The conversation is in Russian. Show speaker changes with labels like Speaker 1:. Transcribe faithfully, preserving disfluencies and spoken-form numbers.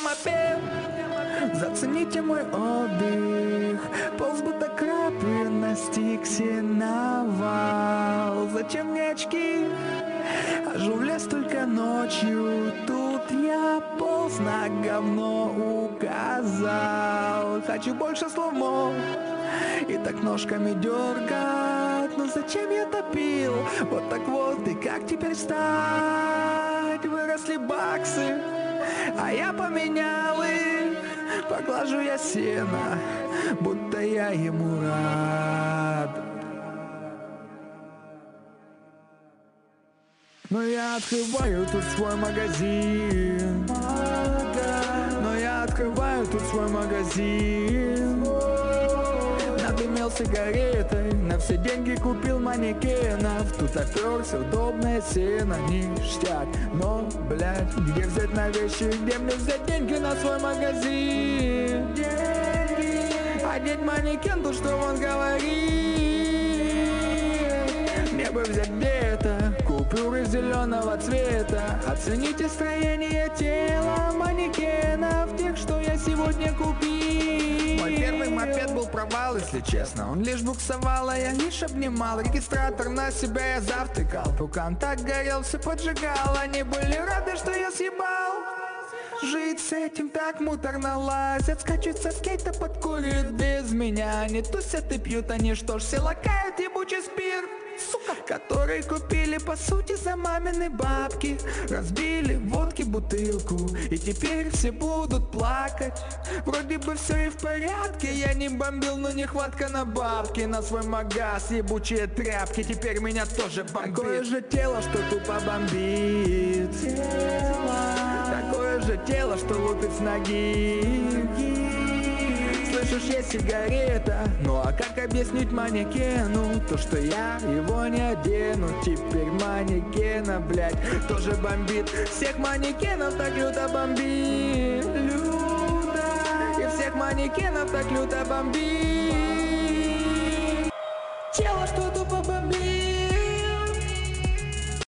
Speaker 1: мопед. Зацените мой отдых, полз будто крапы на стиксе навал. Зачем мне очки? Хожу в лес только ночью. Тут я полз на говно указал. Хочу больше слов, и так ножками дергать. Но зачем я топил? Вот так вот, и как теперь стать? Выросли баксы, а я поменял их. Поглажу я сено, будто я ему рад. Но я открываю тут свой магазин. Но я открываю тут свой магазин. Надымел сигаретой, на все деньги купил манекенов. Тут оперся удобное сено, ништяк. Но, блядь, где взять на вещи, где мне взять деньги на свой магазин? Деньги. Одеть манекен, то что он говорит. Мне бы взять где-то купюры зеленого цвета. Оцените строение тела манекенов, тех, что я сегодня купил. Мой первый мопед был провал, если честно. Он лишь буксовал, а я лишь обнимал. Регистратор на себя я завтыкал. То контакт горел, все поджигал. Они были рады, что я съебал. Жить с этим так муторно, лазят, скачут со скейта, подкурят без меня. Они тусят и пьют, они что ж, все лакают ебучий спирт, сука, который купили по сути за мамины бабки. Разбили водки бутылку, и теперь все будут плакать. Вроде бы все и в порядке, я не бомбил, но нехватка на бабки. На свой магаз ебучие тряпки, теперь меня тоже бомбит. Такое же тело, что тупо бомбит. Тело. Такое же тело, что лупит с ноги. Слышишь, есть сигарета. Ну а как объяснить манекену то, что я его не одену? Теперь манекена, блядь, тоже бомбит. Всех манекенов так люто бомбит. Люто. И всех манекенов так люто бомбит. Тело, что тупо бомбит.